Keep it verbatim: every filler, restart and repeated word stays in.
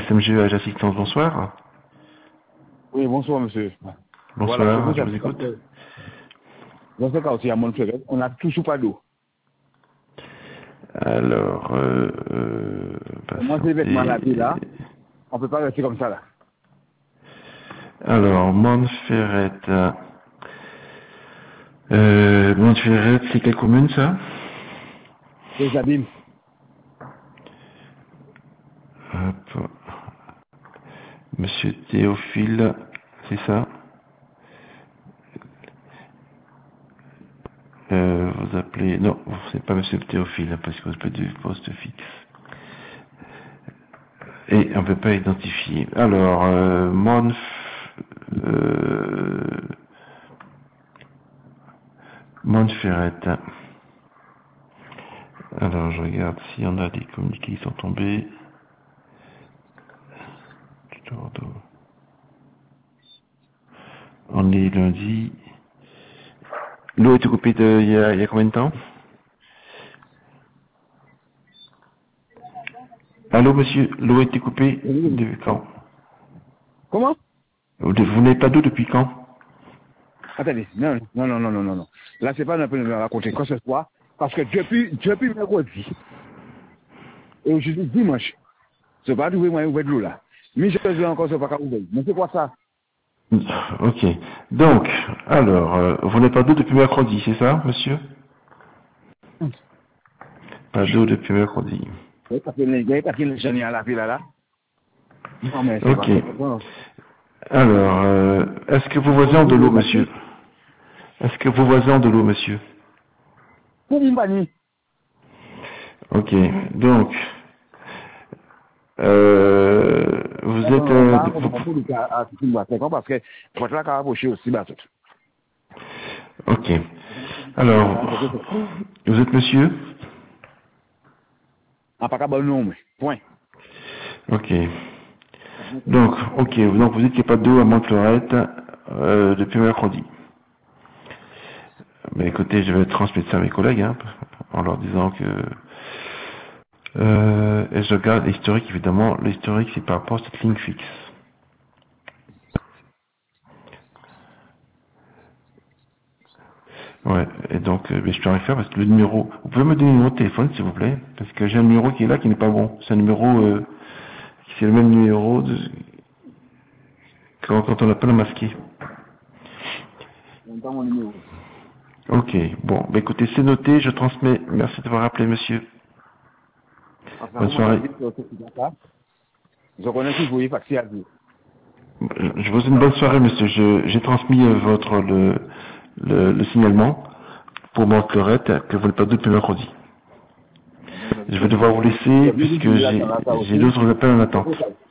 S M G Âge Assistance, bonsoir. Oui, bonsoir, monsieur. Bonsoir, voilà, je vous écoute. Dans ce cas aussi, à Montferrat, on n'a toujours pas d'eau. Alors, euh, euh, Moi, ces vêtements là, on ne peut pas rester comme ça, là. Alors, Montferrat. Euh, Montferrat, c'est quelle commune, ça? Les abîmes. Hop. Monsieur Théophile, c'est ça? Euh, vous appelez... Non, c'est pas Monsieur Théophile, parce que vous appelez du poste fixe. Et on ne peut pas identifier. Alors, euh, Monf... Euh, Montferrat. Alors, je regarde si on a des communiqués qui sont tombés. On est lundi. L'eau a été coupée de, il, y a, il y a combien de temps? Allô, monsieur, l'eau a été coupée depuis quand? Comment? Vous, vous n'avez pas d'eau depuis quand? Attendez, non, non, non, non, non, non, non. Là, c'est pas un peu de me raconter quoi que ce soit, parce que depuis, depuis mercredi, et aujourd'hui dimanche, c'est pas trouvé moyen d'ouvrir de l'eau là. Mais je vais encore, c'est pas qu'à ouvrir. Mais c'est quoi ça? Ok. Donc, alors, euh, vous n'avez pas d'eau depuis mercredi, c'est ça, monsieur? Pas d'eau depuis mercredi. Oui, parce que les gars, parce que les jeunes à la ville là. Non, mais c'est Ok. pas. Alors, euh, est-ce que vos voisins ont de l'eau, monsieur? Est-ce que vos voisins ont de l'eau, monsieur? Pour une bannie. Ok. Donc, euh, vous êtes... Euh, vous... Parce que votre là, approché aussi, bah, tout. Ok. Alors, vous êtes monsieur? Ah, pas qu'à bon nom, point. Ok. Donc, ok. Donc, vous dites qu'il n'y a pas d'eau à Montferrat euh, depuis mercredi. Mais écoutez, je vais transmettre ça à mes collègues, hein, en leur disant que... Euh, et je regarde l'historique, évidemment. L'historique, c'est par rapport à cette ligne fixe. Ouais, et donc, euh, mais je peux rien faire parce que le numéro... Vous pouvez me donner le numéro de téléphone, s'il vous plaît? Parce que j'ai un numéro qui est là qui n'est pas bon. C'est un numéro... Euh, c'est le même numéro de... quand, quand on appelle un masqué. Ok, bon, bah écoutez, c'est noté, je transmets. Merci d'avoir appelé, monsieur. Bonne soirée. Je connais que vous voyez faxer à vous. Je vous souhaite une bonne soirée, monsieur. Je, j'ai transmis euh, votre, le, le, le signalement pour Montferrat que vous n'avez pas depuis mercredi. Je vais devoir vous laisser puisque j'ai, j'ai d'autres appels en attente.